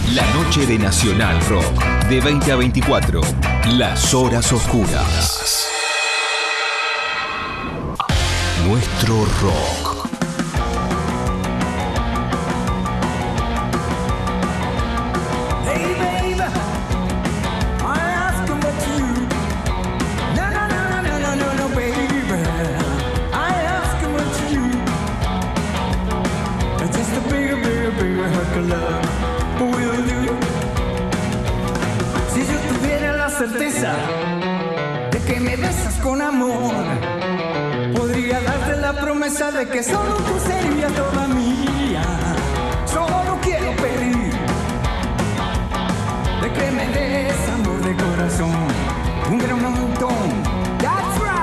La noche de Nacional Rock, de 20 a 24. Las horas oscuras. Nuestro rock. Si yo tuviera la certeza de que me besas con amor, podría darte la promesa de que solo tú serías toda mía. Solo quiero pedir de que me des amor de corazón, un gran montón. That's right.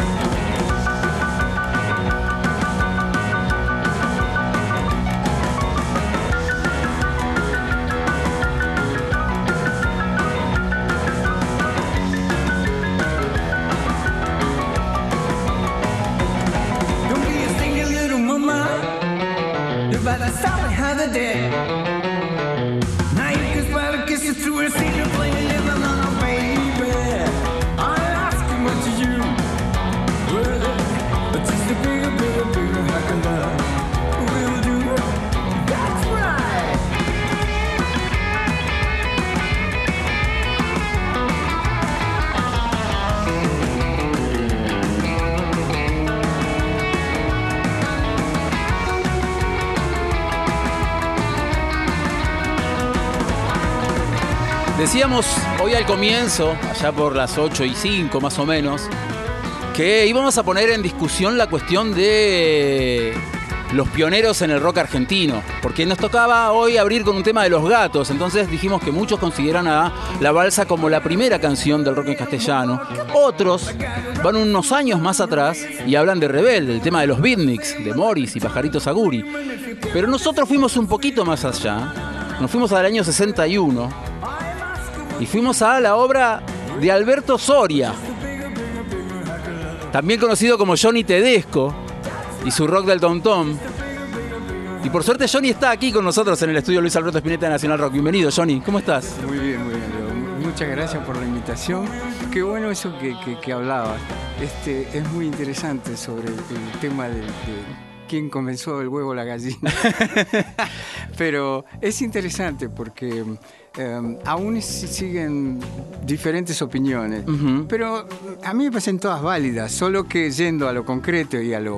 But I stopped behind the dead. Now you can smile a kiss through a scene of playing living on a baby. I'm asking what you well, but just a bigger, bigger, bigger hack of love will do. That's right. Decíamos hoy al comienzo, allá por las 8:05 más o menos, que íbamos a poner en discusión la cuestión de los pioneros en el rock argentino, porque nos tocaba hoy abrir con un tema de Los Gatos. Entonces dijimos que muchos consideran a La Balsa como la primera canción del rock en castellano. Otros van unos años más atrás y hablan de Rebelde, el tema de los beatniks, de Morris y Pajarito Saguri. Pero nosotros fuimos un poquito más allá, nos fuimos al año 61 y fuimos a la obra de Alberto Soria, también conocido como Johnny Tedesco, y su rock del Tom Tom. Y por suerte Johnny está aquí con nosotros en el estudio Luis Alberto Spinetta de Nacional Rock. Bienvenido, Johnny, ¿cómo estás? Muy bien, Leo. Muchas gracias por la invitación. Qué bueno eso que hablabas. Es muy interesante sobre el tema de quién comenzó el huevo o la gallina. Pero es interesante porque aún siguen diferentes opiniones. Uh-huh. Pero a mí me parecen todas válidas, solo que yendo a lo concreto y a lo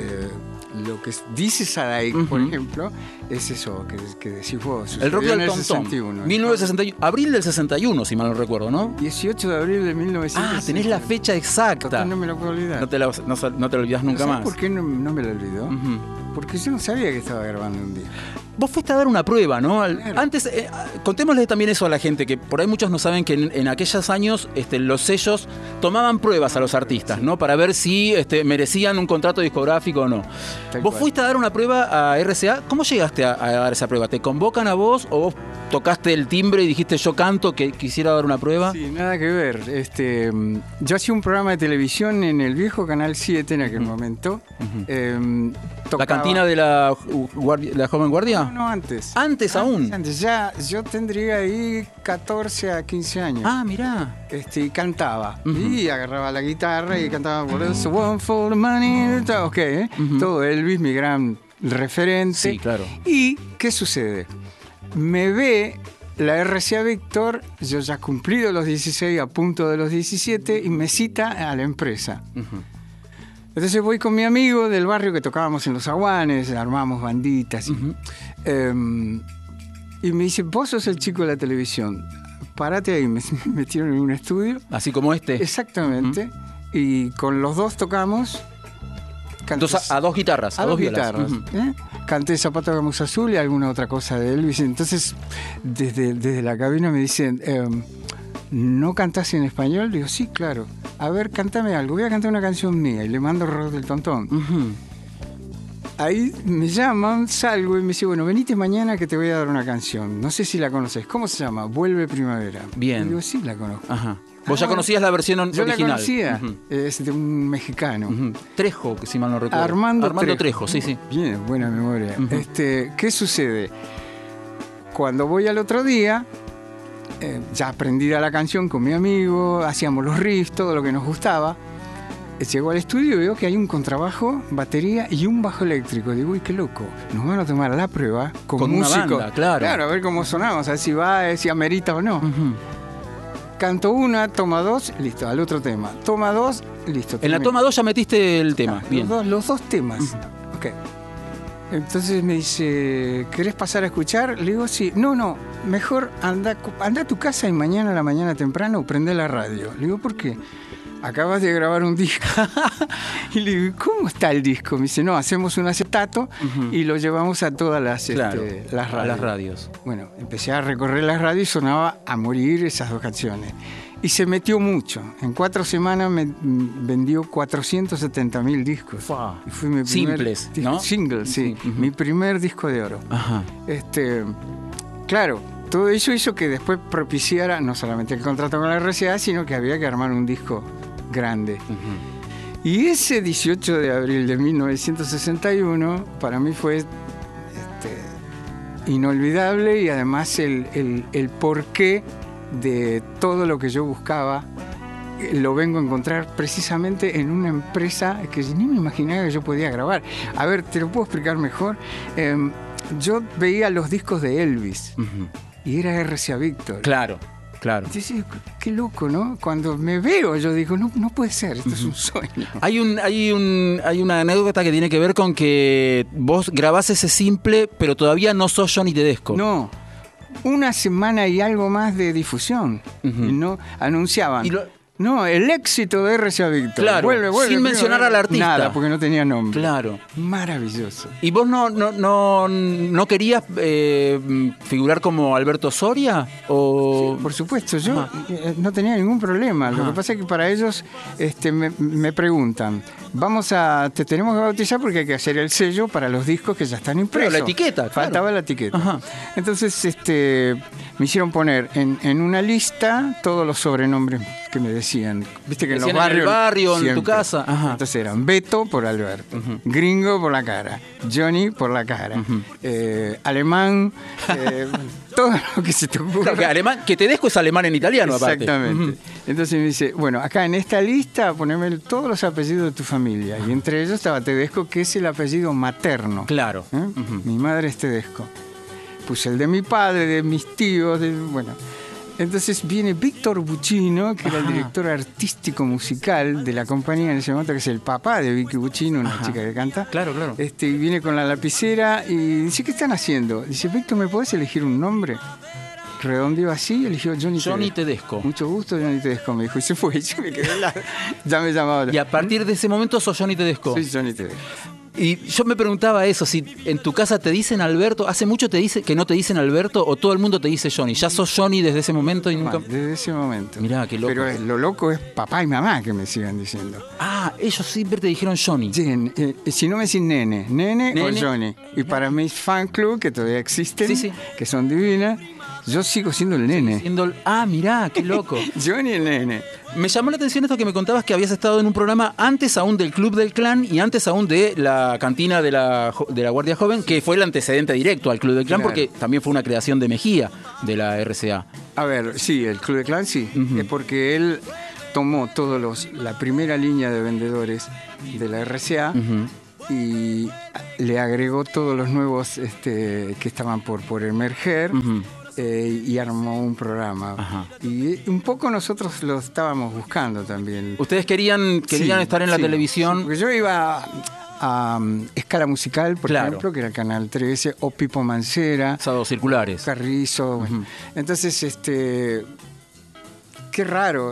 que dice Sadaic, uh-huh, por ejemplo, es eso que decís vos. El rock del Tom Tom, 61, 1961, abril del 61, si mal no recuerdo, ¿no? 18 de abril de 1961. Ah, tenés la fecha exacta. No me lo puedo olvidar. No te lo olvidás nunca más. ¿Por qué no me lo olvidó? Uh-huh. Porque yo no sabía que estaba grabando un día. Vos fuiste a dar una prueba, ¿no? Claro. Antes, contémosle también eso a la gente, que por ahí muchos no saben que en aquellos años los sellos tomaban pruebas a los artistas, ¿no? Para ver si merecían un contrato discográfico o no. Vos fuiste a dar una prueba a RCA. ¿Cómo llegaste a dar esa prueba? ¿Te convocan a vos o vos tocaste el timbre y dijiste yo canto, que quisiera dar una prueba? Sí, nada que ver. Yo hacía un programa de televisión en el viejo Canal 7 en aquel momento. Uh-huh. ¿La cantina de la Joven Guardia? No, antes. ¿Antes aún? Antes, ya yo tendría ahí 14 a 15 años. Ah, mirá. Y cantaba. Uh-huh. Y agarraba la guitarra y cantaba por eso, One for the Money, ok, uh-huh, todo Elvis, mi gran referente. Sí, claro. ¿Y qué sucede? Me ve la RCA Víctor, yo ya cumplido los 16, a punto de los 17, y me cita a la empresa. Uh-huh. Entonces voy con mi amigo del barrio que tocábamos en los aguanes, armamos banditas. Uh-huh. Y me dice, vos sos el chico de la televisión, parate ahí. Me metieron en un estudio. Así como este. Exactamente. Uh-huh. Y con los dos tocamos. Entonces, a dos guitarras. A dos guitarras. Uh-huh. Canté Zapato de Gamuza Azul y alguna otra cosa de Elvis. Entonces, desde la cabina me dicen, ¿no cantás en español? Digo, sí, claro. A ver, cántame algo. Voy a cantar una canción mía. Y le mando Rock del Tom Tom. Uh-huh. Ahí me llaman, salgo y me dice, bueno, venite mañana que te voy a dar una canción. No sé si la conoces. ¿Cómo se llama? Vuelve Primavera. Bien. Y digo, sí, la conozco. Ajá. Vos ya conocías la versión original. Yo la conocía. Uh-huh. Es de un mexicano. Uh-huh. Trejo, que si mal no recuerdo. Armando Trejo, sí, sí. Bien, buena memoria. Uh-huh. ¿Qué sucede? cuando voy al otro día, ya aprendida la canción con mi amigo, hacíamos los riffs, todo lo que nos gustaba. Llego al estudio y veo que hay un contrabajo, batería y un bajo eléctrico. Digo, uy, qué loco. Nos van a tomar la prueba con Con una músicos. banda, claro. Claro, a ver cómo sonamos, a ver si va, si amerita o no. Ujú. Canto una, toma dos, listo, al otro tema. Toma dos, listo. En la termino. toma 2 ya metiste el tema. Bien. Los dos temas. Ok. Entonces me dice, ¿querés pasar a escuchar? Le digo, sí. No, mejor anda a tu casa y mañana a la mañana temprano prende la radio. Le digo, ¿por qué? Acabas de grabar un disco. Y le digo, ¿cómo está el disco? Me dice, no, hacemos un acetato y lo llevamos a todas las, Claro, las a radios. las radios. Bueno, empecé a recorrer las radios y sonaba a morir esas dos canciones. Y se metió mucho. En 4 semanas me vendió 470.000 discos. Fua. Y fue mi primer Simples, disco, ¿no? single, sí. Sí, ujú. Mi primer disco de oro. Ajá. Claro, todo eso hizo que después propiciara no solamente el contrato con la RCA, sino que había que armar un disco grande. Ujú. Y ese 18 de abril de 1961 para mí fue inolvidable, y además el porqué de todo lo que yo buscaba lo vengo a encontrar precisamente en una empresa que ni me imaginaba que yo podía grabar. A ver, te lo puedo explicar mejor. Yo veía los discos de Elvis Ujú. y era RCA Victor. Claro. Entonces, qué loco, ¿no? Cuando me veo, yo digo, no puede ser, esto es un sueño. Hay una anécdota que tiene que ver con que vos grabás ese simple, pero todavía no sos Johnny Tedesco. No, una semana y algo más de difusión. Ujú. Y no anunciaban. Y lo- No, el éxito de RCA Victor. Claro, sin prima, mencionar al artista. Nada, porque no tenía nombre. Claro. Maravilloso. ¿Y vos no querías figurar como Alberto Soria? O... Por supuesto, yo Ajá. no tenía ningún problema. Lo Ajá. que pasa es que para ellos me preguntan, te tenemos que bautizar porque hay que hacer el sello para los discos que ya están impresos. Claro, la etiqueta, claro. Faltaba la etiqueta. Ajá. Entonces me hicieron poner en una lista todos los sobrenombres que me decían. Viste que en los Decían en el barrios... barrio, en tu siempre. casa. Ajá. Entonces eran Beto por Alberto, Gringo por la cara, Johnny por la cara, Alemán, todo lo que se te ocurra. Claro, que Tedesco es alemán en italiano, aparte. Exactamente. Ujú. Entonces me dice, bueno, acá en esta lista poneme todos los apellidos de tu familia. Y entre ellos estaba Tedesco, que es el apellido materno. Claro. ¿Eh? Ujú. Mi madre es Tedesco. Puse el de mi padre, de mis tíos, bueno. Entonces viene Víctor Buccino, que era el Ajá. director artístico musical de la compañía en ese momento, que es el papá de Vicky Buccino, una Ajá. chica que canta. Claro. Y viene con la lapicera y dice, ¿qué están haciendo? Dice, Víctor, ¿me podés elegir un nombre? Redondeó así, eligió Johnny Tedesco. Mucho gusto, Johnny Tedesco, me dijo. Y se fue, y yo me quedé ya me llamaba. Y a partir de ese momento sos Johnny Tedesco. Soy Johnny Tedesco. Y yo me preguntaba eso, si en tu casa te dicen Alberto, ¿hace mucho que no te dicen Alberto o todo el mundo te dice Johnny? ¿Ya sos Johnny desde ese momento y nunca...? Desde ese momento. Mirá, qué loco. Pero lo loco es papá y mamá que me sigan diciendo. Ah, ellos siempre te dijeron Johnny. Si no me dicen nene Nene. o Johnny. Y para mis fan club, que todavía existen, Sí. que son divinas, yo sigo siendo el nene. Mirá, qué loco. Johnny el nene. Me llamó la atención esto que me contabas, que habías estado en un programa antes aún del Club del Clan y antes aún de la cantina de la Guardia Joven, que fue el antecedente directo al Club del Clan, Claro. porque también fue una creación de Mejía, de la RCA. A ver, sí, el Club de Clan sí. Ujú. Es porque él tomó la primera línea de vendedores de la RCA. Ujú. Y le agregó todos los nuevos que estaban por emerger. Ujú. Y armó un programa. Ajá. Y un poco nosotros lo estábamos buscando también. Ustedes querían Sí, estar en la sí, televisión. sí, porque yo iba a Escala Musical, por Claro. ejemplo, que era Canal 13, o Pipo Mancera, Sábados circulares. Carrizo. Bueno. Ujú. Entonces, qué raro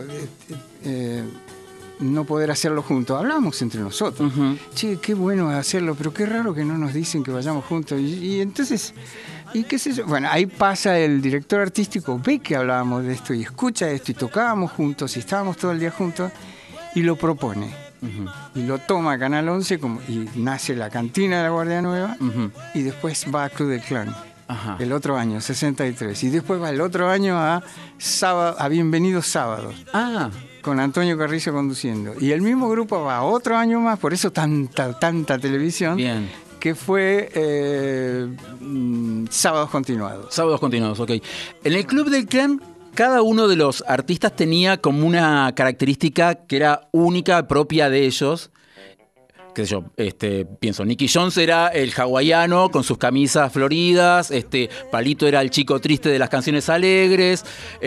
no poder hacerlo juntos. Hablamos entre nosotros. Ujú. Che, qué bueno hacerlo, pero qué raro que no nos dicen que vayamos juntos. Y entonces, ¿y qué sé yo? Bueno, ahí pasa el director artístico, ve que hablábamos de esto y escucha esto y tocábamos juntos y estábamos todo el día juntos y lo propone. Ujú. Y lo toma Canal 11 y nace la cantina de la Guardia Nueva Ujú. y después va a Club del Clan. Ajá. El otro año, 63. Y después va el otro año a Bienvenidos Sábados, Ah, con Antonio Carrizo conduciendo. Y el mismo grupo va otro año más, por eso tanta televisión, bien. que que fue Sábados Continuados. Sábados continuados, ok. En el Club del Clan, cada uno de los artistas tenía como una característica que era única, propia de ellos. Qué sé yo, pienso, Nicky Jones era el hawaiano con sus camisas floridas, Palito era el chico triste de las canciones alegres,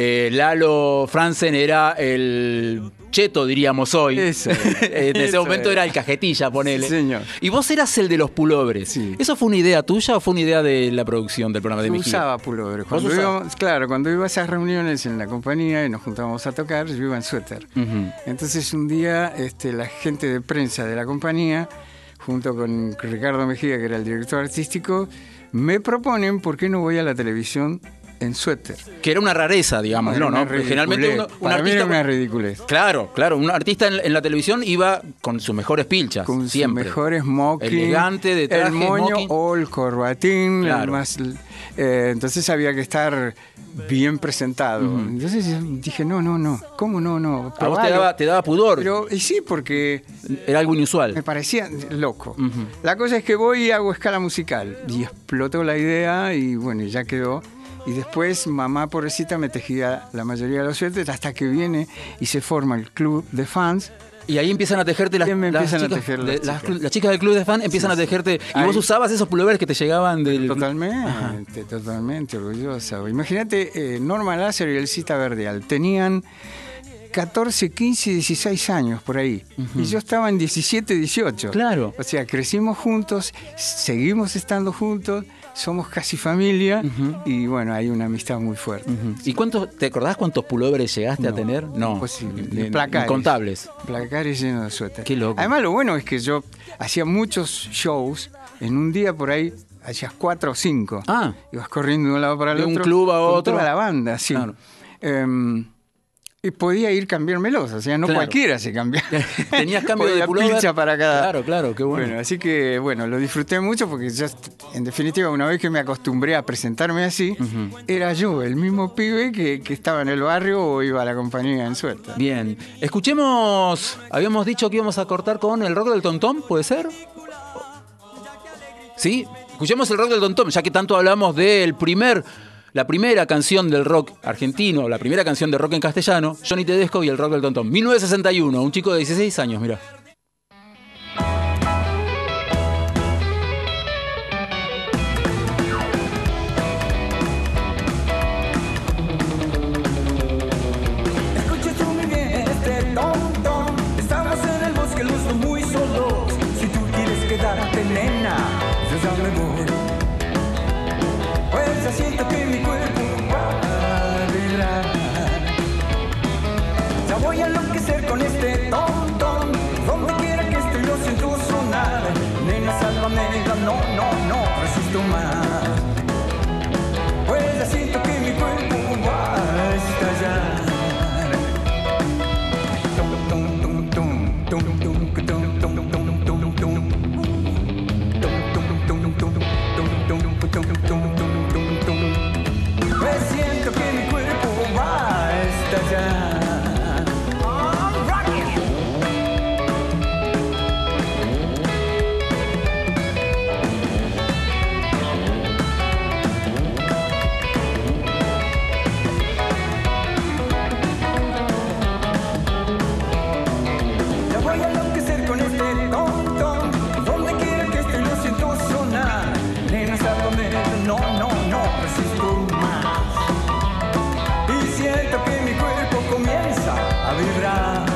Lalo Franzen era el cheto, diríamos hoy. Eso. En ese momento era el cajetilla, ponele. Sí, señor. Y vos eras el de los pullovers. Sí. ¿Eso fue una idea tuya o fue una idea de la producción del programa de Yo Mejía? usaba pullover. ¿Vos usabas? Cuando iba a esas reuniones en la compañía y nos juntábamos a tocar, yo iba en suéter. Ujú. Entonces un día la gente de prensa de la compañía, junto con Ricardo Mejía, que era el director artístico, me proponen por qué no voy a la televisión en suéter. Que era una rareza, digamos, Era ¿no? una Porque generalmente ridiculez. un Para mí era artista... una ridiculez. Claro, un artista en la televisión iba con sus mejores pilchas, Con siempre. su mejor smoking, Elegante, de traje, el moño smoking. o el corbatín, Claro. entonces había que estar bien presentado. Entonces dije, no, ¿cómo no? A vos Probalo. te daba pudor, Y sí, porque era algo inusual. me parecía loco. La cosa es que voy y hago escala musical y explotó la idea y bueno, ya quedó. Y después mamá pobrecita me tejía la mayoría de los suéteres hasta que viene y se forma el club de fans. Y ahí empiezan a tejerte las, Y me las empiezan a chicas, tejer las chicas. las chicas del club de fan empiezan a tejerte. Y Ahí- vos usabas esos pullovers que te llegaban del... Totalmente orgullosa. Imagínate, Norma Láser y Elcita Verdeal tenían 14, 15, 16 años por ahí. Y yo estaba en 17, 18. Claro. O sea, crecimos juntos, seguimos estando juntos, somos casi familia y bueno, hay una amistad muy fuerte. ¿Y te acordás cuántos pullovers llegaste a tener? No, Imposible. Placares. incontables. Placares llenos de suéter. Qué loco. Además, lo bueno es que yo hacía muchos shows. En un día por ahí hacías 4 o 5. Ah. Ibas corriendo de un lado para el De otro. un club a con otro. toda la banda, sí. Claro. Y podía ir cambiármelos. O sea, no Claro. cualquiera se cambiaba. Tenías cambio de Podía pullover. pilcha para cada... Claro, qué bueno. Bueno, así que, bueno, lo disfruté mucho porque yo, en definitiva, una vez que me acostumbré a presentarme así, era yo, el mismo pibe que estaba en el barrio o iba a la compañía en suerte. Bien, escuchemos, habíamos dicho que íbamos a cortar con el rock del Tontón, ¿puede ser? Sí, escuchemos el rock del Tontón, ya que tanto hablamos de la primera canción del rock argentino, la primera canción de rock en castellano, Johnny Tedesco y el rock del Tontón. 1961, un chico de 16 años, mirá. Escucha tú muy bien este tontón. Estamos en el bosque, los dos muy solos. Si tú quieres quedarte, nena, yo ya me voy. Pues ya siento que mi cuerpo va a vibrar. Ya voy a enloquecer con este tontón. Donde quiera que esté lo siento sonar. Nena, sálvame, no resisto más. Pues ya siento que mi cuerpo va a estallar. Pues siento que mi cuerpo va a estallar. Ya voy a enloquecer con este tontón. Donde quiera que esté lo siento sonar. Nena, sálvame, no resisto más. Y siento que mi cuerpo comienza a vibrar.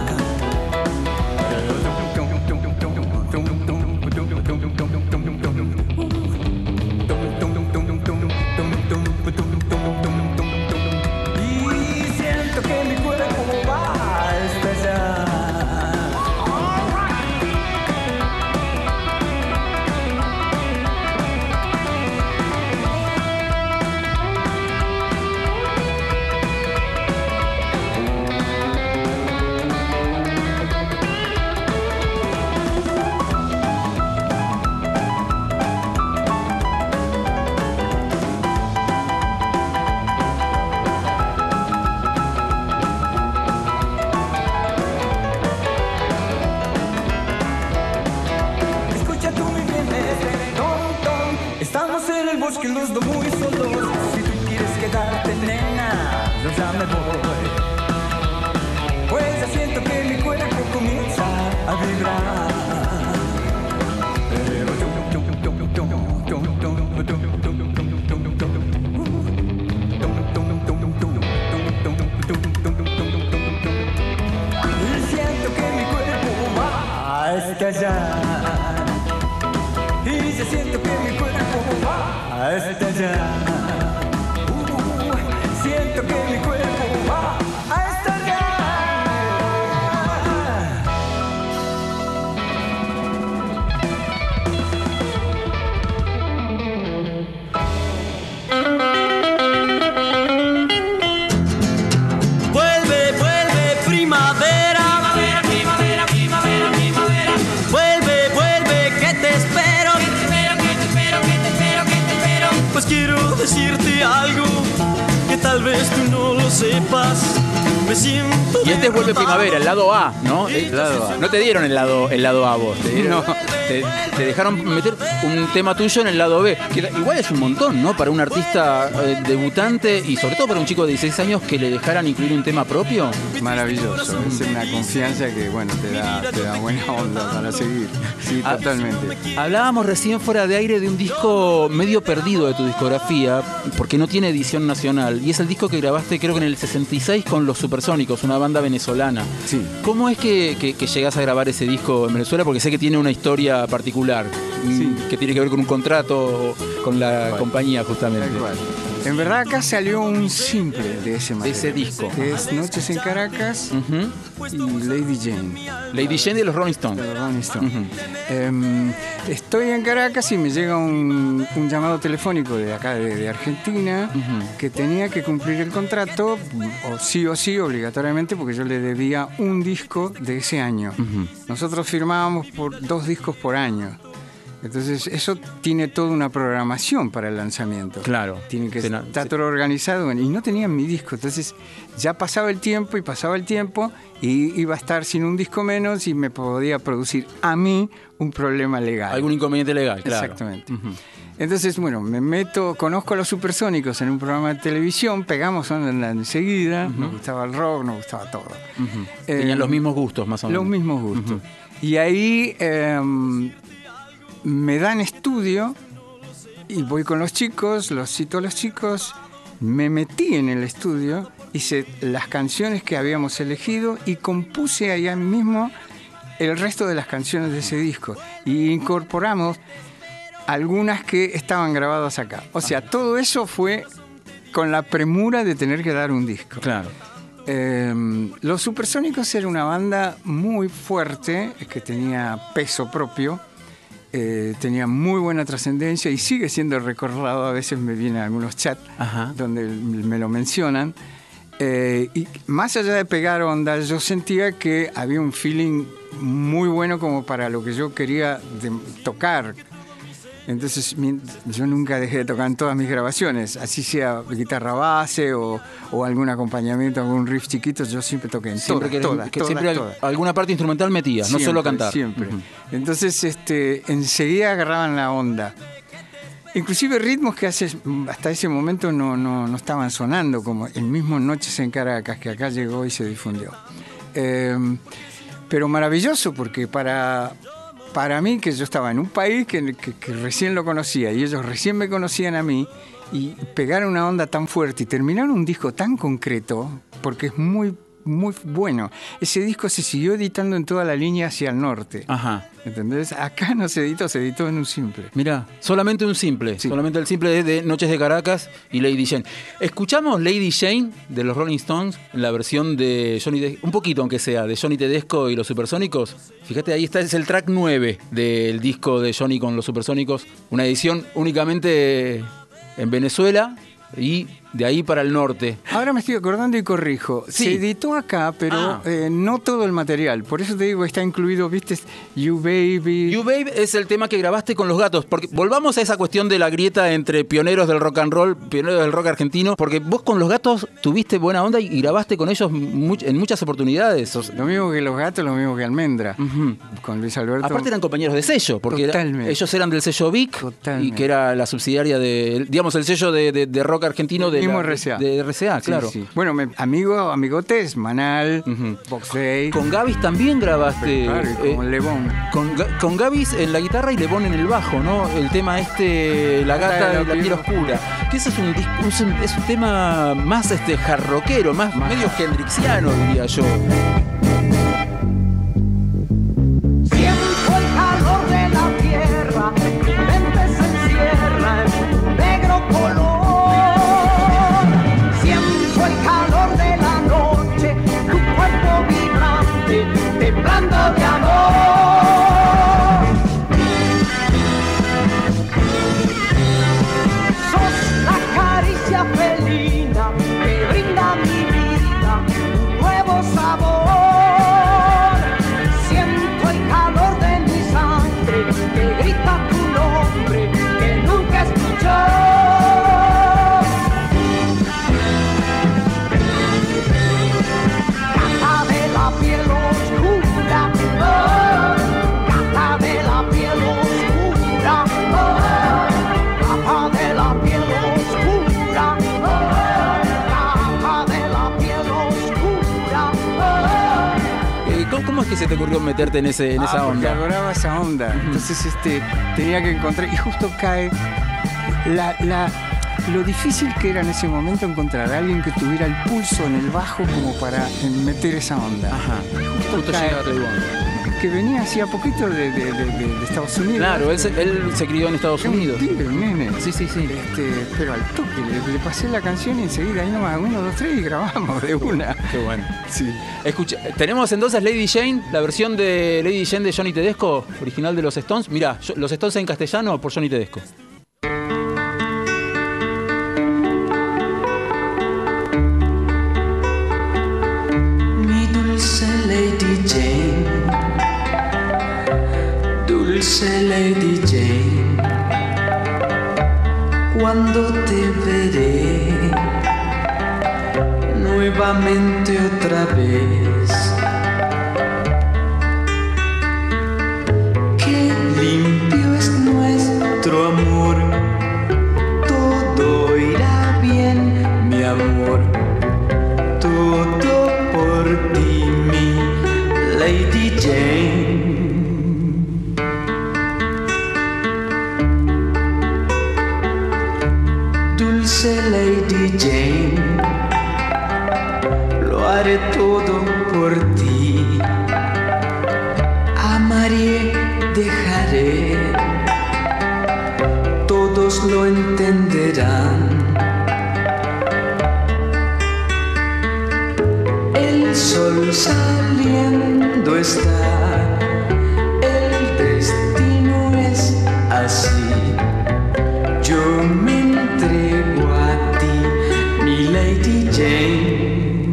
Y siento que mi cuerpo va a estallar. que los dos muy solos. Si tú quieres quedarte, nena, yo ya me voy. Pues ya siento que mi cuerpo comienza a vibrar. Y siento que mi cuerpo va a estallar. Y ya siento que mi cuerpo va a estallar. Siento que mi cuerpo va a estallar. Vuelve, vuelve, primavera. Primavera, primavera, primavera, primavera. Vuelve, vuelve, que te espero. Que te espero, que te espero, que te espero, que te espero. Pues quiero decirte algo que tal vez tú no lo sepas. Me siento Y este es Vuelve Primavera, el lado A, ¿no? El lado A. No te dieron el lado A vos, No. te dejaron meter un tema tuyo en el lado B. Que igual es un montón, ¿no? Para un artista debutante y sobre todo para un chico de 16 años que le dejaran incluir un tema propio. Maravilloso, es una confianza que, bueno, te da buena onda para seguir. Sí, Ah, totalmente. Hablábamos recién fuera de aire de un disco medio perdido de tu discografía, porque no tiene edición nacional, y es el disco que grabaste creo que en el 66 con Los Supersónicos, una banda venezolana. Sí. ¿Cómo es que llegás a grabar ese disco en Venezuela? Porque sé que tiene una historia particular, Sí. que tiene que ver con un contrato con la Tal compañía justamente. Tal cual. En verdad acá salió un simple de ese material. ese disco. Que es Noches en Caracas Ujú. y Lady Jane. Lady Jane de los Rolling Stones. De los Rolling Stones. Ujú. Estoy en Caracas y me llega un llamado telefónico de acá, de Argentina, que tenía que cumplir el contrato, o sí, obligatoriamente, porque yo le debía un disco de ese año. Nosotros firmábamos por 2 discos por año. Entonces, eso tiene toda una programación para el lanzamiento. Claro. Tiene que Sí, estar todo organizado. Y no tenían mi disco. Entonces, ya pasaba el tiempo y iba a estar sin un disco menos y me podía producir a mí un problema legal. Algún inconveniente legal, claro. Exactamente. Entonces, bueno, conozco a los Supersónicos en un programa de televisión, pegamos onda enseguida, nos gustaba el rock, nos gustaba todo. Tenían los mismos gustos, más o menos. Los mismos gustos. Y ahí me dan estudio y voy con los chicos, los cito a los chicos, me metí en el estudio, hice las canciones que habíamos elegido y compuse allá mismo el resto de las canciones de ese disco. Y incorporamos algunas que estaban grabadas acá. O sea, todo eso fue con la premura de tener que dar un disco. Claro. Los Supersónicos era una banda muy fuerte, que tenía peso propio, tenía muy buena trascendencia y sigue siendo recordado. A veces me vienen algunos chats donde me lo mencionan. Y más allá de pegar onda, yo sentía que había un feeling muy bueno como para lo que yo quería tocar. Entonces yo nunca dejé de tocar en todas mis grabaciones, así sea guitarra base o algún acompañamiento, algún riff chiquito, yo siempre toqué en Siempre todas. alguna parte instrumental metías, no solo cantar. Siempre. Entonces enseguida agarraban la onda. Inclusive ritmos que hasta ese momento no estaban sonando, como el mismo Noches en Caracas, que acá llegó y se difundió. Pero maravilloso, porque para mí, que yo estaba en un país que recién lo conocía y ellos recién me conocían a mí, y pegar una onda tan fuerte y terminar un disco tan concreto, porque es muy, muy bueno. Ese disco se siguió editando en toda la línea hacia el norte. Ajá. ¿Entendés? Acá no se editó, se editó en un simple. Mirá, solamente un simple, Sí. solamente el simple de Noches de Caracas y Lady Jane. Escuchamos Lady Jane de los Rolling Stones en la versión de un poquito aunque sea, de Johnny Tedesco y los Supersónicos. Fíjate, ahí está, es el track 9 del disco de Johnny con los Supersónicos, una edición únicamente en Venezuela y de ahí para el norte. Ahora me estoy acordando y corrijo. Sí. Se editó acá, pero no todo el material. Por eso te digo, está incluido, ¿viste? You Baby. You Babe es el tema que grabaste con Los Gatos. Porque volvamos a esa cuestión de la grieta entre pioneros del rock and roll, pioneros del rock argentino. Porque vos con Los Gatos tuviste buena onda y grabaste con ellos en muchas oportunidades. Lo mismo que Los Gatos, lo mismo que Almendra. Con Luis Alberto. Aparte eran compañeros de sello, porque ellos eran del sello Vic, y que era la subsidiaria de, digamos, el sello de rock argentino de mismo RCA. De RCA, Sí, claro. sí. Bueno, amigotes, Manal, Box Day. Con Gavis también grabaste. Claro, con Lebón. Con Gavis en la guitarra y Lebón en el bajo, ¿no? El tema La gata de la piel oscura. Que ese es un tema más jarroquero, más medio hendrixiano, diría yo. Siento el calor de la tierra, mi mente se encierra en un negro color. Siento el calor de la noche, tu cuerpo vibrante, temblando de amor. Sos la caricia felina que brinda mi vida un nuevo sabor. Siento el calor de mi sangre que grita tu nombre que nunca escuchó. Gata de la piel oscura, oh, gata de la piel oscura, oh, gata de la piel oscura, oh, gata de la piel oscura, oh. ¿Cómo es que se te ocurrió meterte en esa Porque onda? adoraba esa onda. Entonces tenía que encontrar, y justo cae lo difícil que era en ese momento encontrar a alguien que tuviera el pulso en el bajo como para meter esa onda. Ajá. Justo Justo cae, llega Lebón. que venía hacía poquito de Estados Unidos. Claro, él se crió en Estados Era un Unidos. pibe, un nene. Sí. Pero al toque le pasé la canción y enseguida ahí nomás 1, 2, 3 y grabamos de una. Qué bueno. Sí. Escucha, tenemos entonces Lady Jane, la versión de Lady Jane de Johnny Tedesco, original de los Stones. Mirá, los Stones en castellano por Johnny Tedesco. Mi dulce Lady Jane, dulce Lady Jane, cuando te veré nuevamente otra vez, qué limpio es nuestro amor, todo irá bien, mi amor. Todo por ti, mi Lady Jane. Dulce Lady Jane, lo haré todo por ti. Amaré, dejaré, todos lo entenderán. El sol saliendo está, el destino es así. Yo me entrego a ti, mi Lady Jane.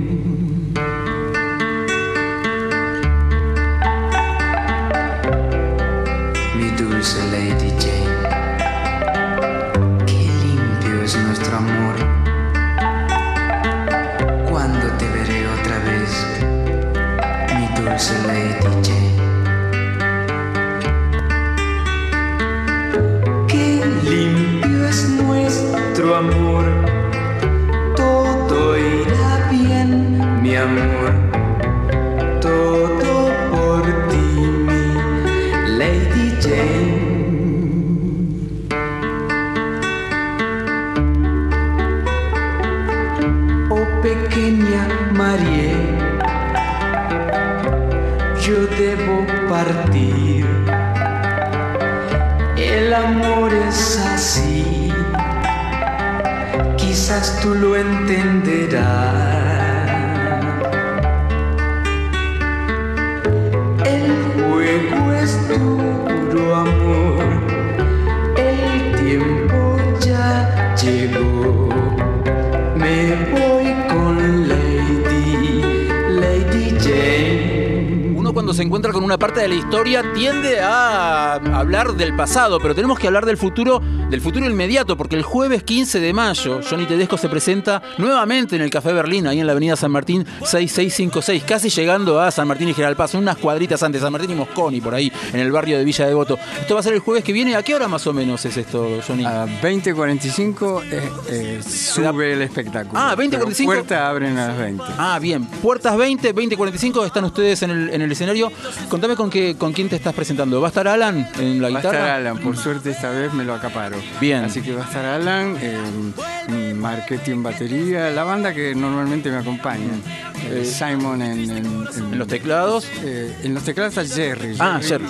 Mi dulce Lady Jane, qué limpio es nuestro amor. Cuando te veré otra vez, mi dulce Lady Jane. Qué limpio es nuestro amor, todo irá bien, mi amor. Todo por ti, mi Lady Jane. Oh pequeña María, yo debo partir. El amor es así, quizás tú lo entenderás. El juego es duro, amor, el tiempo ya llegó. Me voy con Lady Jane. Uno cuando se encuentra con una parte de la historia tiende a hablar del pasado, pero tenemos que hablar del futuro inmediato, porque el jueves 15 de mayo Johnny Tedesco se presenta nuevamente en el Café Berlín, ahí en la avenida San Martín 6656, casi llegando a San Martín y General Paz, unas cuadritas antes, San Martín y Mosconi, por ahí, en el barrio de Villa Devoto. Esto va a ser el jueves que viene. ¿A qué hora más o menos es esto, Johnny? A 20:45 sube el espectáculo. Ah, 20:45. Pero puertas abren a las 20. Ah, bien. Puertas 20:45 están ustedes en el escenario. Contame con quién te estás presentando. ¿Va a estar Alan en la Va a guitarra? estar Alan, por suerte esta vez me lo acaparo. Bien. Así que va a estar Alan, marketing, batería, la banda que normalmente me acompaña. Simon En los teclados. En los teclados está Jerry. Jerry.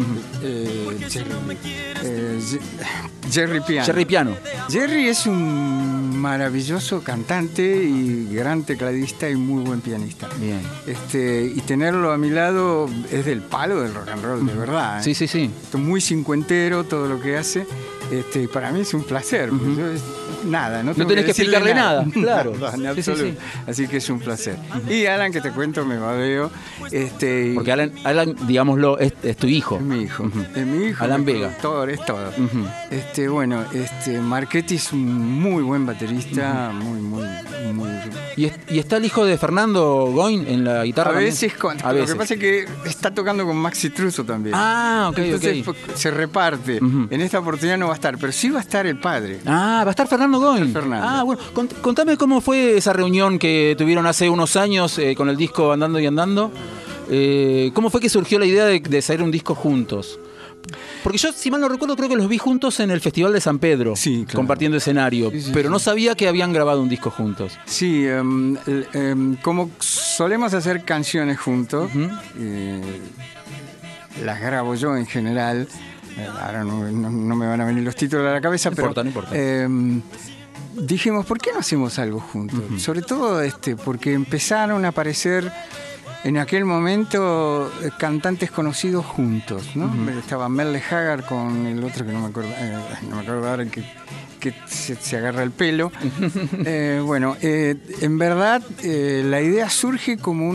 Jerry Piano. Jerry Piano. Jerry es un maravilloso cantante y gran tecladista y muy buen pianista. Bien. Y tenerlo a mi lado es del palo del rock and roll, de verdad. Sí, sí, sí. Esto es muy cincuentero todo lo que hace. Para mí es un placer. Pues yo no tenés que explicarle nada, claro. En absoluto. Sí. Así que es un placer. Y Alan, que te cuento, me babeo. Porque Alan, digámoslo, es tu hijo. Es mi hijo. Es mi hijo. Alan Vega. Todo, es todo. Marchetti es un muy buen baterista, muy. ¿Y está el hijo de Fernando Goin en la guitarra? A veces, A lo veces. que pasa es que está tocando con Maxi Truso también. Ah, ok, Entonces ok. se reparte. En esta oportunidad no va a estar, pero sí va a estar el padre. Ah, va a estar Fernando Goin. Fernando. Ah, bueno. Contame cómo fue esa reunión que tuvieron hace unos años con el disco Andando y Andando. ¿Cómo fue que surgió la idea de hacer un disco juntos? Porque yo, si mal no recuerdo, creo que los vi juntos en el Festival de San Pedro, Sí, claro. compartiendo escenario, Sí, pero no sí. sabía que habían grabado un disco juntos. Sí, como solemos hacer canciones juntos, las grabo yo en general. Ahora no me van a venir los títulos a la cabeza, No pero importa, no importa. dijimos, ¿por qué no hacemos algo juntos? Sobre todo porque empezaron a aparecer en aquel momento cantantes conocidos juntos, ¿no? Estaba Merle Haggard con el otro que no me acuerdo ahora, que se agarra el pelo. En verdad la idea surge como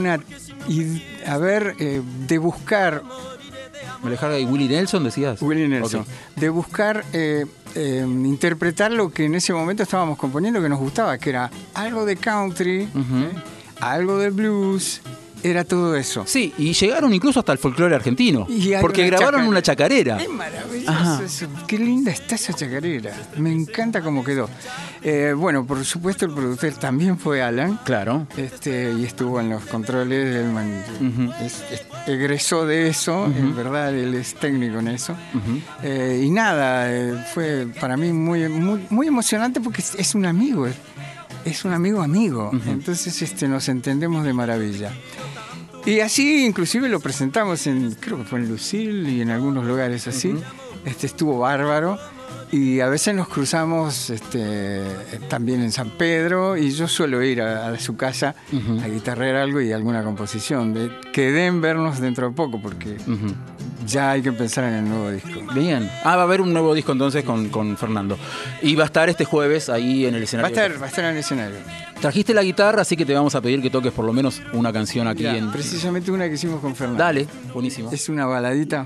de buscar ¿Me y Willie Nelson decías? Willie Nelson, Okay. de buscar interpretar lo que en ese momento estábamos componiendo que nos gustaba, que era algo de country, algo de blues, era todo eso. Sí, y llegaron incluso hasta el folclore argentino, Y hay porque una grabaron una chacarera. Es maravilloso Ajá. eso. Qué linda está esa chacarera. Me encanta cómo quedó. Por supuesto el productor también fue Alan. Claro. Y estuvo en los controles. Él egresó de eso. En verdad, él es técnico en eso. Y nada, fue para mí muy, muy, muy emocionante porque es un amigo. Es un amigo. Entonces nos entendemos de maravilla. Y así inclusive lo presentamos creo que fue en Lucille y en algunos lugares así. Estuvo bárbaro. Y a veces nos cruzamos también en San Pedro, y yo suelo ir a su casa a guitarrear algo y alguna composición. Queden vernos dentro de poco porque ya hay que pensar en el nuevo disco. Bien. Va a haber un nuevo disco entonces con Fernando. Y va a estar este jueves ahí en el escenario. Va a estar en el escenario. Trajiste la guitarra, así que te vamos a pedir que toques por lo menos una canción aquí. Mirá, precisamente una que hicimos con Fernando. Dale, buenísimo. Es una baladita.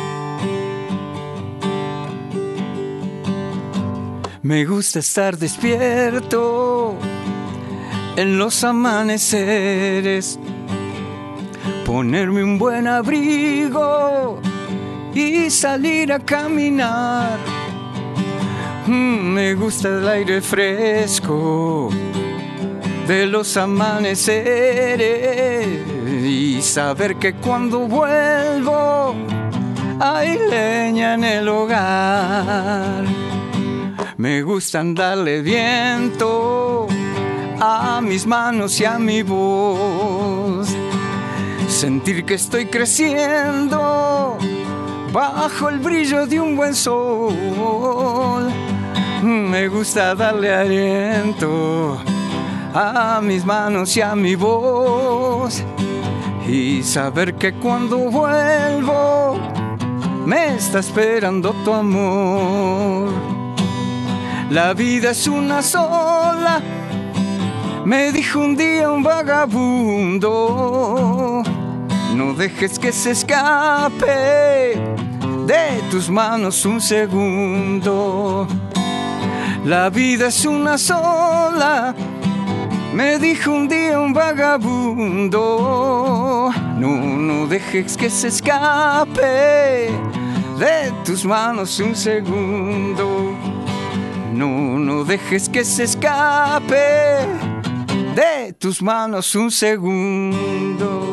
Me gusta estar despierto en los amaneceres, ponerme un buen abrigo y salir a caminar. Me gusta el aire fresco de los amaneceres y saber que cuando vuelvo hay leña en el hogar. Me gusta darle viento a mis manos y a mi voz, sentir que estoy creciendo bajo el brillo de un buen sol. Me gusta darle aliento a mis manos y a mi voz y saber que cuando vuelvo me está esperando tu amor. La vida es una sola Me dijo un día un vagabundo, no dejes que se escape de tus manos un segundo. La vida es una sola, me dijo un día un vagabundo. No dejes que se escape de tus manos un segundo. No dejes que se escape de tus manos un segundo.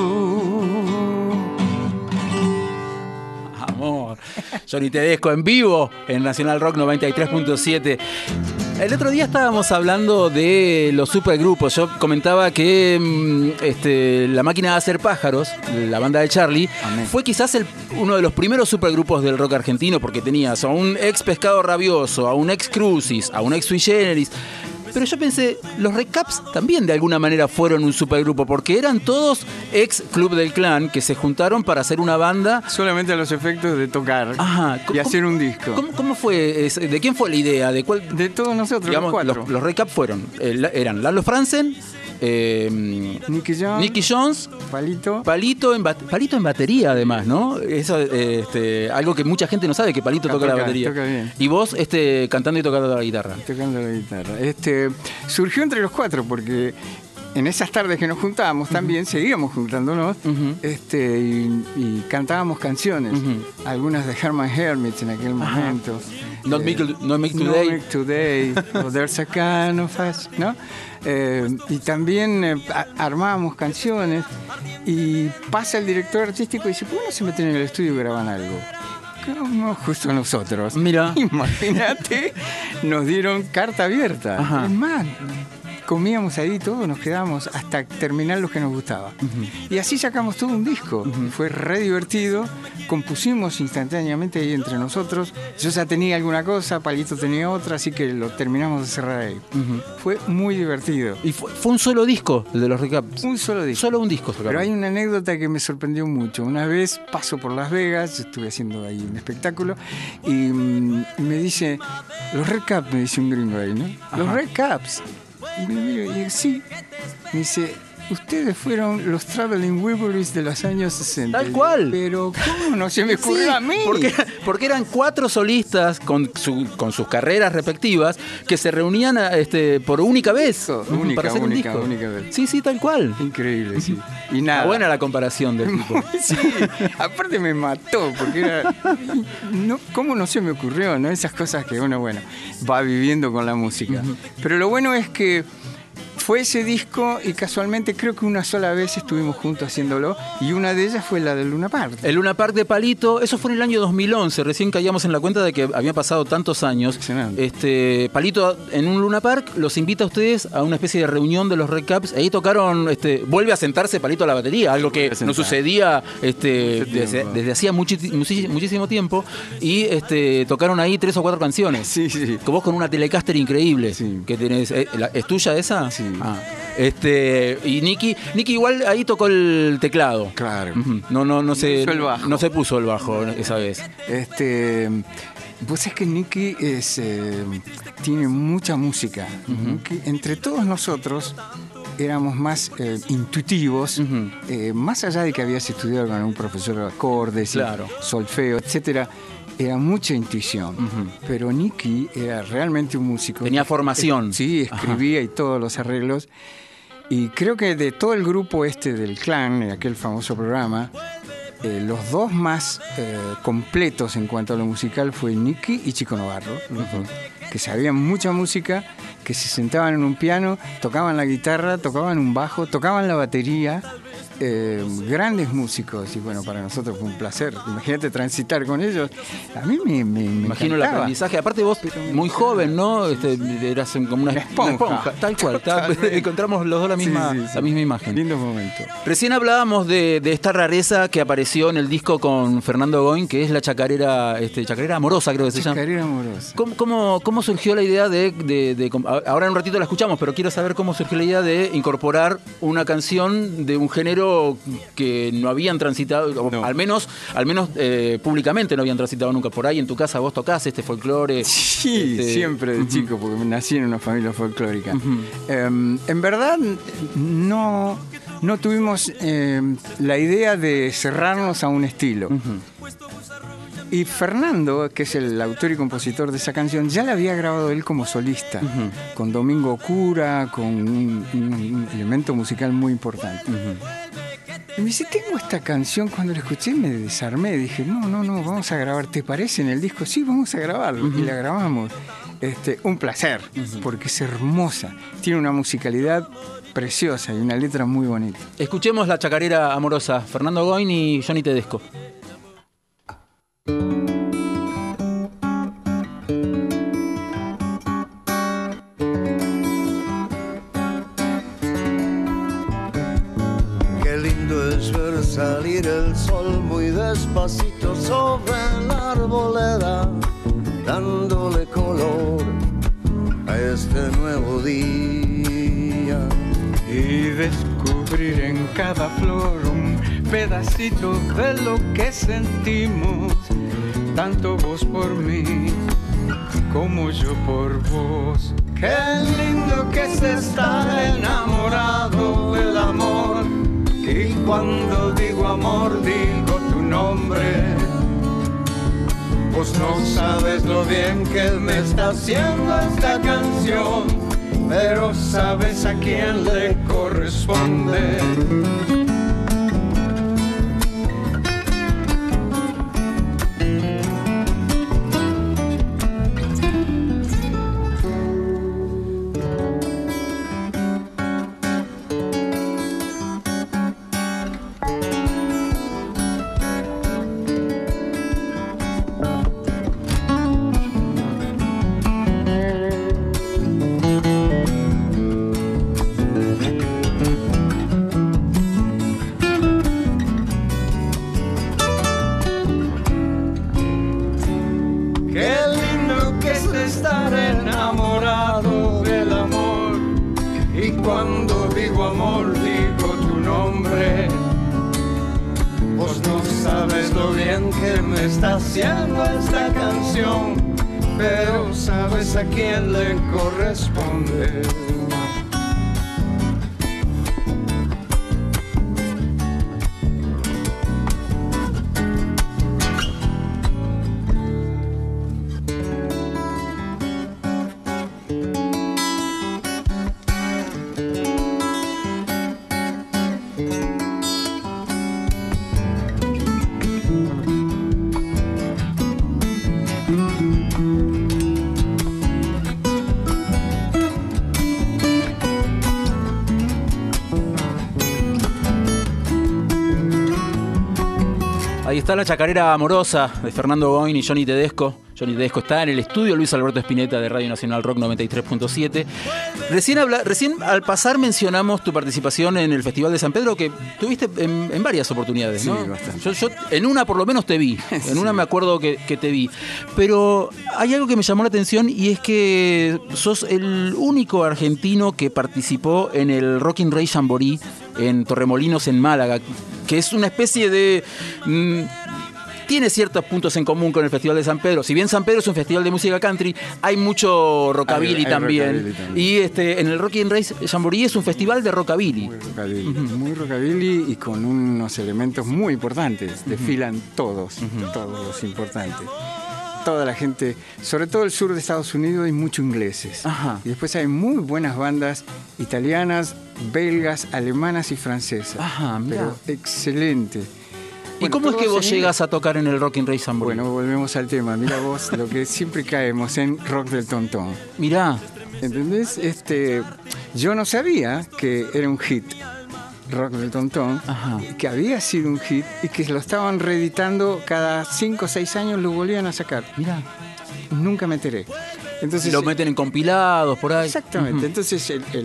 Amor. Johnny Tedesco en vivo en Nacional Rock 93.7. El otro día estábamos hablando de los supergrupos. Yo comentaba que La Máquina de Hacer Pájaros, la banda de Charlie, Amén, fue quizás uno de los primeros supergrupos del rock argentino, porque tenías a un ex Pescado Rabioso, a un ex Crucis, a un ex Sui Generis. Pero yo pensé, los Recaps también de alguna manera fueron un supergrupo, porque eran todos ex Club del Clan que se juntaron para hacer una banda. Solamente a los efectos de tocar. Ajá. Y hacer un disco. ¿Cómo fue? ¿De quién fue la idea? ¿De cuál? De todos nosotros, Digamos, los cuatro. los Recaps eran Lalo Franzen, Nicky Jones, Palito en batería, además, ¿no? Eso, algo que mucha gente no sabe, que Palito toca la batería. Toca bien. Y vos cantando y tocando la guitarra. Tocando la guitarra. Surgió entre los cuatro porque en esas tardes que nos juntábamos también seguíamos juntándonos, y cantábamos canciones, algunas de Herman Hermits en aquel momento. Not Make Today, o There's a Kind of Us, ¿no? Y también armábamos canciones, y pasa el director artístico y dice, ¿por qué no se meten en el estudio y graban algo? Como justo nosotros. Mira. Imagínate, nos dieron carta abierta. Ajá. Es más, comíamos ahí todos, nos quedábamos hasta terminar lo que nos gustaba. Y así sacamos todo un disco. Fue re divertido. Compusimos instantáneamente ahí entre nosotros. Yo ya tenía alguna cosa, Palito tenía otra, así que lo terminamos de cerrar ahí. Fue muy divertido. Y fue un solo disco, el de los Recaps. Un solo disco. Solo un disco. Pero hay una anécdota que me sorprendió mucho. Una vez paso por Las Vegas, yo estuve haciendo ahí un espectáculo, y me dice, los Red Caps, me dice un gringo ahí, ¿no? Ajá. Los Red Caps. Y me miro y digo, sí. Me dice, ustedes fueron los Traveling Wilburys de los años 60. Tal cual. Pero ¿cómo no se me ocurrió Sí, a mí? porque eran 4 solistas con sus carreras respectivas que se reunían por única vez. Para hacer un disco. Única vez. Sí, tal cual. Increíble, sí. Y nada. Está buena la comparación del tipo. Sí, aparte me mató, porque era... ¿Cómo no se me ocurrió? ¿No? Esas cosas que uno, va viviendo con la música. Pero lo bueno es que fue ese disco, y casualmente creo que una sola vez estuvimos juntos haciéndolo, y una de ellas fue la del Luna Park. El Luna Park de Palito, eso fue en el año 2011, recién caíamos en la cuenta de que habían pasado tantos años. Impresionante. Palito en un Luna Park los invita a ustedes a una especie de reunión de los Red Caps. Ahí tocaron, vuelve a sentarse Palito a la batería, algo que no sucedía desde hacía muchísimo tiempo, y tocaron ahí 3 o 4 canciones. Sí. Que vos con una Telecaster increíble, Sí. que tenés, ¿es tuya esa? Sí. Y Nicky igual ahí tocó el teclado. Claro. No se puso el bajo. No se puso el bajo esa vez. Vos sabés que Nicky tiene mucha música. Nicky, entre todos nosotros éramos más intuitivos, más allá de que habías estudiado con un profesor de acordes, Claro. y solfeo, etcétera. Era mucha intuición, pero Nicky era realmente un músico. Tenía formación. Sí, escribía y todos los arreglos. Y creo que de todo el grupo del Clan, de aquel famoso programa, los dos más completos en cuanto a lo musical fue Nicky y Chico Novarro, los dos, que sabían mucha música, que se sentaban en un piano, tocaban la guitarra, tocaban un bajo, tocaban la batería. Grandes músicos, y para nosotros fue un placer. Imagínate transitar con ellos. A mí me Imagino el encantaba. aprendizaje. Aparte vos, muy joven, ¿no? Eras como una esponja. Tal cual. Encontramos los dos la misma imagen. Lindo momento. Recién hablábamos de esta rareza que apareció en el disco con Fernando Goin, que es la chacarera amorosa, creo que se llama. Chacarera amorosa. ¿Cómo ¿cómo surgió la idea ahora en un ratito la escuchamos, pero quiero saber cómo surgió la idea de incorporar una canción de un género que no habían transitado, No. al menos públicamente no habían transitado nunca por ahí? En tu casa vos tocás este folclore. Sí, siempre de chico, porque nací en una familia folclórica. En verdad, no tuvimos la idea de cerrarnos a un estilo. Y Fernando, que es el autor y compositor de esa canción, ya la había grabado él como solista, con Domingo Cura, con un elemento musical muy importante. Y me dice, tengo esta canción, cuando la escuché me desarmé, dije, no, vamos a grabar, ¿te parece en el disco? Sí, vamos a grabarlo, y la grabamos. Un placer, porque es hermosa, tiene una musicalidad preciosa y una letra muy bonita. Escuchemos La Chacarera Amorosa, Fernando Goin y Johnny Tedesco. Qué lindo es ver salir el sol muy despacito sobre la arboleda, dándole color a este nuevo día. Y descubrir en cada flor un pedacito de lo que sentimos, tanto vos por mí como yo por vos. Qué lindo que es estar enamorado del amor, y cuando digo amor digo tu nombre. Vos no sabes lo bien que me está haciendo esta canción, pero sabes a quién le corresponde. Estar enamorado del amor, y cuando digo amor digo tu nombre. Vos no sabes lo bien que me está haciendo esta canción, pero sabes a quién le corresponde. Ahí está La Chacarera Amorosa de Fernando Goin y Johnny Tedesco. Johnny Tedesco está en el estudio Luis Alberto Spinetta de Radio Nacional Rock 93.7. Recién al pasar mencionamos tu participación en el Festival de San Pedro, que tuviste en varias oportunidades, ¿no? Sí, bastante. Yo en una por lo menos te vi, en una me acuerdo que te vi. Pero hay algo que me llamó la atención, y es que sos el único argentino que participó en el Rock in Ray Jamboree en Torremolinos, en Málaga, que es una especie de... tiene ciertos puntos en común con el Festival de San Pedro. Si bien San Pedro es un festival de música country, hay mucho rockabilly también. Rockabilly también. Y en el Rock in Ray Jamboree es un festival de rockabilly. Muy rockabilly y con unos elementos muy importantes. Desfilan todos los importantes. Toda la gente, sobre todo el sur de Estados Unidos, hay muchos ingleses. Ajá. Y después hay muy buenas bandas italianas, belgas, alemanas y francesas. Ajá, mirá. Pero excelente. ¿Y cómo es que todos vos en llegas a tocar en el Rock in Ray Jamboree? Bueno, volvemos al tema. Mira vos, lo que siempre caemos en rock del tontón. Mirá. ¿Entendés? Yo no sabía que era un hit, rock del tontón, Ajá. que había sido un hit y que lo estaban reeditando cada 5 o 6 años, lo volvían a sacar. Mirá. Nunca me enteré. Entonces, Lo meten en compilados por ahí. exactamente. Ujú. Entonces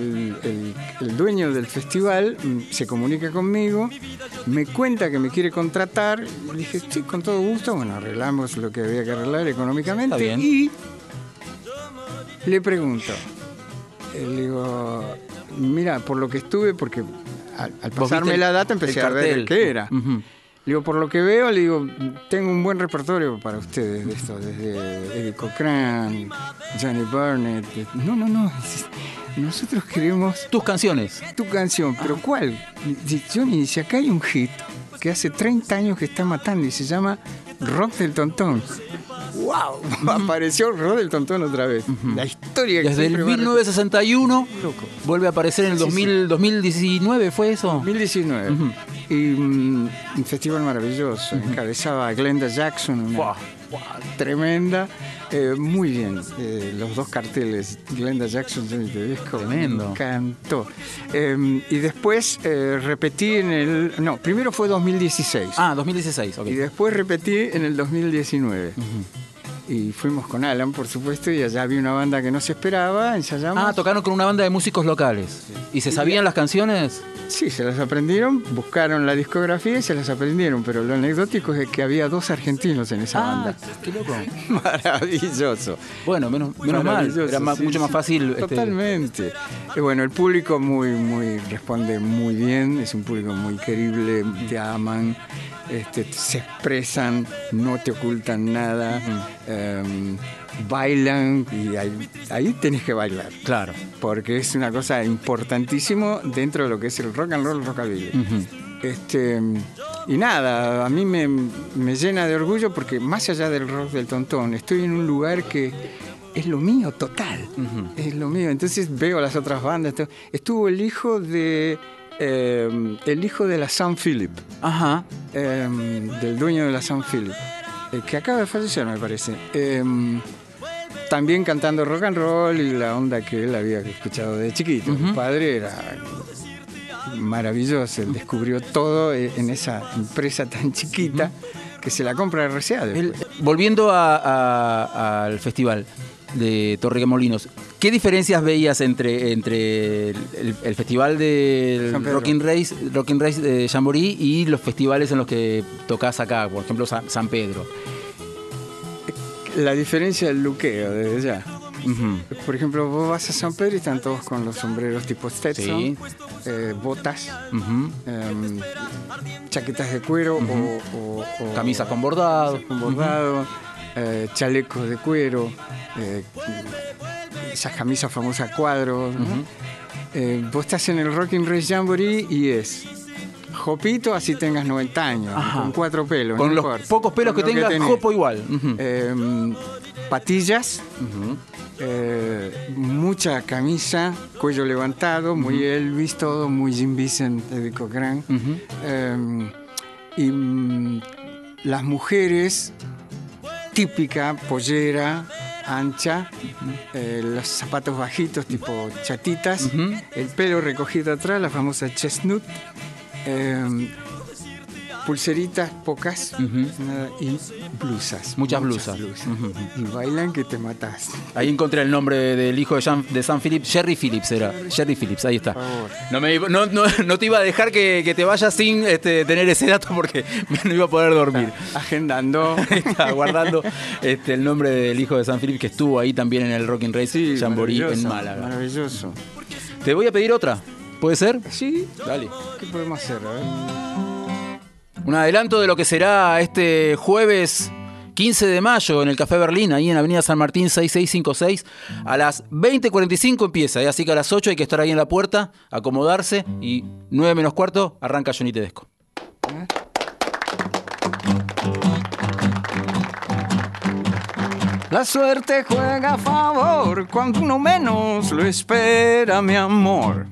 el dueño del festival se comunica conmigo, me cuenta que me quiere contratar. Le dije, sí, con todo gusto. Bueno, arreglamos lo que había que arreglar económicamente. Está bien. Y Le pregunto, le digo, mira, por lo que estuve, porque al pasarme viste la data empecé el a ver cartel. qué era. Ujú. Le digo, por lo que veo, le digo, tengo un buen repertorio para ustedes de esto, desde Eddie Cochran, Johnny Burnett. No, nosotros queremos Tus canciones. tu canción, pero ¿cuál? Dice, Johnny, dice, acá hay un hit que hace 30 años que está matando y se llama Rock del Tontón. ¡Wow! Apareció Rock del Tontón otra vez. La historia que Desde el siempre va a 1961 Loco. vuelve a aparecer en el Sí, sí. 2019, ¿fue eso? 2019. Y un festival maravilloso. Encabezaba a Glenda Jackson, una Buah. tremenda. Muy bien. Los dos carteles, Glenda Jackson, Johnny Tedesco. Tremendo. Me encantó. Y después repetí en el... No, primero fue 2016. Ah, 2016, ok. Y después repetí en el 2019. Y fuimos con Alan, por supuesto, y allá había una banda que no se esperaba, ensayamos. Ah, tocaron con una banda de músicos locales. ¿Y se sabían las canciones? Sí, se las aprendieron, buscaron la discografía y se las aprendieron, pero lo anecdótico es que había 2 argentinos en esa banda. Qué loco. Maravilloso. Bueno, menos mal. Maravilloso, Era sí, mucho más sí, fácil. Totalmente. Y bueno, el público responde muy bien, es un público muy querible, te aman, se expresan, no te ocultan nada, bailan y ahí tenés que bailar. Claro. Porque es una cosa importantísimo dentro de lo que es el rock and roll, el rockabilly. Y nada, a mí me llena de orgullo porque más allá del rock del Tontón, estoy en un lugar que es lo mío total, es lo mío. Entonces veo las otras bandas. Estuvo el hijo de la Sam Philip, Ajá. del dueño de la Sam Philip, que acaba de fallecer, me parece. También cantando rock and roll y la onda que él había escuchado de chiquito. El padre era maravilloso, él descubrió todo en esa empresa tan chiquita que se la compra RCA después. Volviendo al festival de Torremolinos, ¿qué diferencias veías entre el festival del San Pedro. Rock in Race de Jamboree y los festivales en los que tocas acá, por ejemplo San Pedro? La diferencia del luqueo desde ya. Ujú. Por ejemplo, vos vas a San Pedro y están todos con los sombreros tipo Stetson, Sí. botas, Ujú. chaquetas de cuero o Camisas con bordado. con bordado, chalecos de cuero, esas camisas famosas a cuadros, ¿no? Vos estás en el Rockin' Race Jamboree y es jopito así tengas 90 años, Ajá. con 4 pelos. Con no los importa. pocos pelos Con que lo tengas, tenés. jopo igual. Ujú. Patillas, mucha camisa, cuello levantado, muy Elvis, todo muy Jim Vincent, Eddie Cochran. Las mujeres, típica pollera ancha, los zapatos bajitos tipo chatitas, el pelo recogido atrás, la famosa chestnut, pulseritas pocas y blusas. Muchas blusas. Y bailan que te matas. Ahí encontré el nombre del hijo de Sam Phillips, Jerry Phillips era. Jerry Phillips, ahí está. Por favor. No te iba a dejar que te vayas sin tener ese dato porque no iba a poder dormir. Agendando. Ahí está, guardando el nombre del hijo de Sam Phillips que estuvo ahí también en el Rockin' Race Jamboree en maravilloso, Málaga. Maravilloso. Te voy a pedir otra. ¿Puede ser? Sí, Dale. ¿qué podemos hacer? A ver. Un adelanto de lo que será este jueves 15 de mayo en el Café Berlín, ahí en Avenida San Martín 6656. A las 20:45 empieza, así que a las 8 hay que estar ahí en la puerta, acomodarse y 9 menos cuarto arranca Johnny Tedesco. La suerte juega a favor cuando uno menos lo espera, mi amor.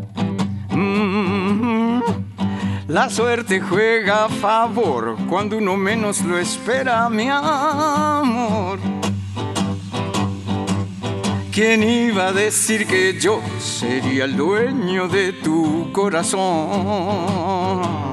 La suerte juega a favor cuando uno menos lo espera, mi amor. ¿Quién iba a decir que yo sería el dueño de tu corazón?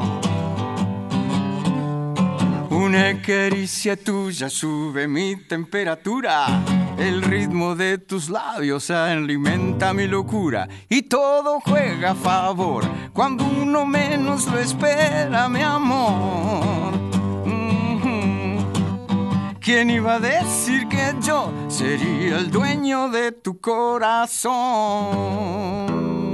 Una caricia tuya sube mi temperatura, el ritmo de tus labios alimenta mi locura y todo juega a favor cuando uno menos lo espera, mi amor. ¿Quién iba a decir que yo sería el dueño de tu corazón?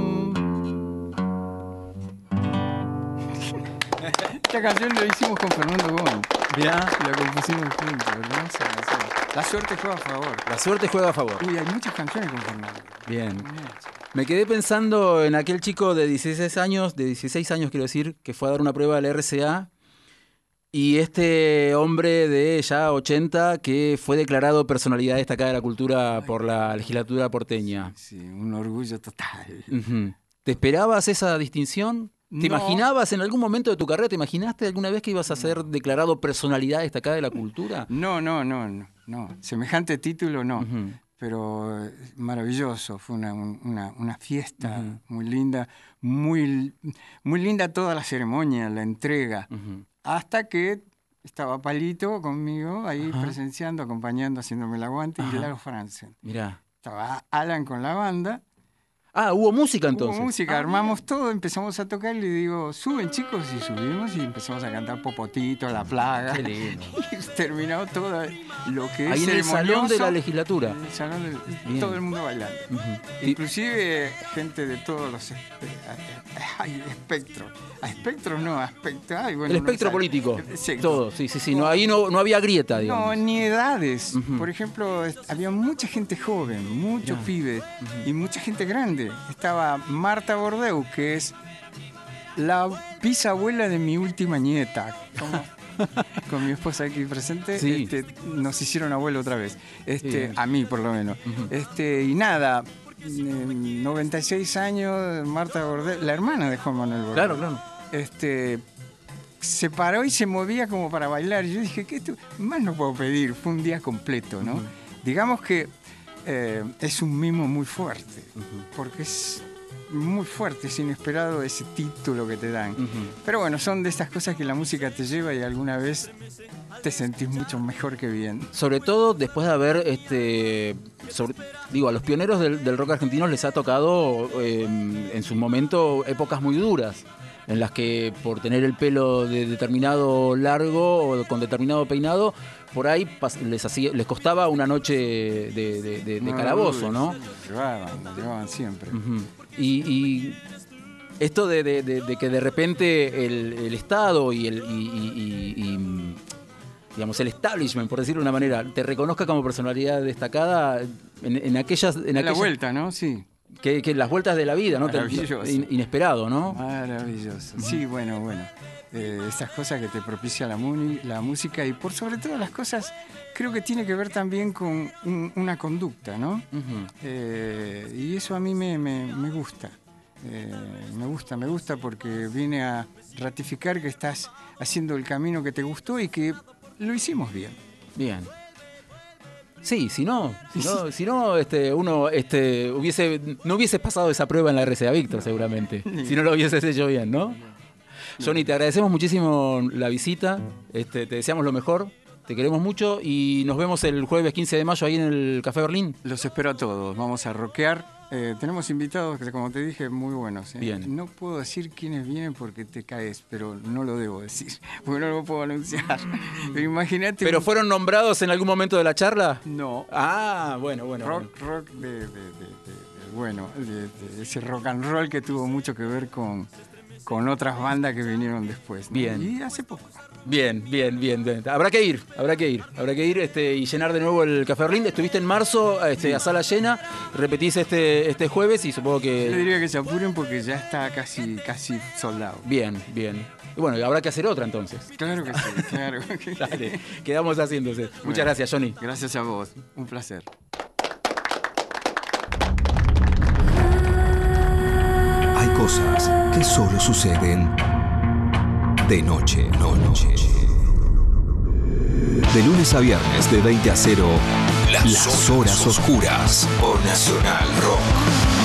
Esta canción la hicimos con Fernando Gómez. Mirá. La compusimos juntos, hermosa canción. La suerte juega a favor. La suerte juega a favor. Uy, hay muchas canciones con Fernando. Bien. Me quedé pensando en aquel chico de 16 años quiero decir, que fue a dar una prueba de la RCA, y este hombre de ya 80 que fue declarado personalidad destacada de la cultura por la legislatura porteña. Sí, un orgullo total. Ujú. ¿Te esperabas esa distinción? ¿Te No. imaginabas en algún momento de tu carrera, te imaginaste alguna vez que ibas a ser declarado personalidad destacada de la cultura? No. Semejante título no. Ujú. Pero maravilloso. Fue una fiesta muy linda. Muy linda toda la ceremonia, la entrega. Ujú. Hasta que estaba Palito conmigo ahí presenciando, acompañando, haciéndome el aguante. Y Lalo Franzen. Mirá. Estaba Alan con la banda. Ah, hubo música entonces. Hubo música, armamos todo, empezamos a tocar y le digo, suben chicos, y subimos y empezamos a cantar Popotito, La Plaga. Qué lindo. Y terminó todo lo que Ahí es en el salón de la ceremonioso, legislatura. en el salón Bien. todo el mundo bailando. Ujú. Y- Inclusive gente de todos los espectros. Espectros no, aspectos. Ay, bueno, El no espectro sale. político. Exacto. Todo, sí. No, ahí no había grieta, digamos. No, ni edades. Ujú. Por ejemplo, había mucha gente joven, muchos pibes y mucha gente grande. Estaba Marta Bordeu, que es la bisabuela de mi última nieta. Con mi esposa aquí presente, Sí. nos hicieron abuelo otra vez. Bien. A mí, por lo menos. Y nada, 96 años, Marta Bordeu, la hermana de Juan Manuel Bordeu. Claro. Se paró y se movía como para bailar. Y yo dije, ¿qué más no puedo pedir? Fue un día completo, ¿no? Digamos que es un mimo muy fuerte, porque es muy fuerte, es inesperado ese título que te dan. Pero bueno, son de estas cosas que la música te lleva y alguna vez te sentís mucho mejor que bien. Sobre todo después de haber, a los pioneros del rock argentino les ha tocado en su momento épocas muy duras, en las que por tener el pelo de determinado largo o con determinado peinado, por ahí les costaba una noche de calabozo, ¿no? Lo llevaban siempre. Ujú. Y esto de que de repente el Estado y digamos el establishment, por decirlo de una manera, te reconozca como personalidad destacada en aquellas... En la vuelta, ¿no? Sí. Que las vueltas de la vida, ¿no? Maravilloso. Inesperado, ¿no? Maravilloso. Sí, bueno. Estas cosas que te propicia la música y por sobre todas las cosas creo que tiene que ver también con una conducta, ¿no? Ujú. Y eso a mí me gusta. Me gusta porque viene a ratificar que estás haciendo el camino que te gustó y que lo hicimos bien. Bien. Sí, si no, uno no hubiese pasado esa prueba en la RCA Víctor, seguramente. Si no lo hubieses hecho bien, ¿no? Johnny, te agradecemos muchísimo la visita. Te deseamos lo mejor. Te queremos mucho y nos vemos el jueves 15 de mayo ahí en el Café Berlín. Los espero a todos. Vamos a rockear. Tenemos invitados que, como te dije, muy buenos. Bien. No puedo decir quiénes vienen porque te caes, pero no lo debo decir, porque no lo puedo anunciar. Pero imagínate. ¿Pero fueron nombrados en algún momento de la charla? No. Ah, bueno. Rock de ese rock and roll que tuvo mucho que ver con otras bandas que vinieron después, ¿no? Bien. Y hace poco. Bien. Habrá que ir y llenar de nuevo el Café Berlín. Estuviste en marzo a sala llena, repetís este jueves y supongo Yo que... diría que se apuren porque ya está casi soldado. Bien. Y bueno, habrá que hacer otra entonces. Claro que sí, claro. Dale, quedamos haciéndose. Muchas gracias, Johnny. Gracias a vos, un placer. Hay cosas que solo suceden de noche. De lunes a viernes de 20 a 0, Las Horas Oscuras por Nacional Rock.